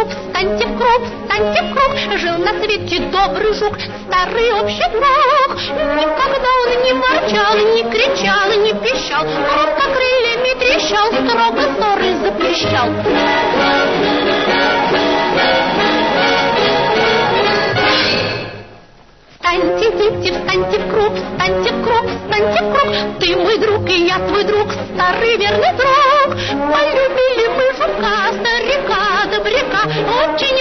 встаньте в круг, встаньте в круг. Жил на свете добрый жук, старый общий друг. Никогда он не ворчал, не кричал, не пищал, громко крыльями трещал, строго ссоры запрещал. Встаньте, дети, встаньте в круг, встаньте в круг, встаньте в круг. Ты мой друг, и я твой друг, старый верный друг. Полюбили мы жука, старика, добряка, очень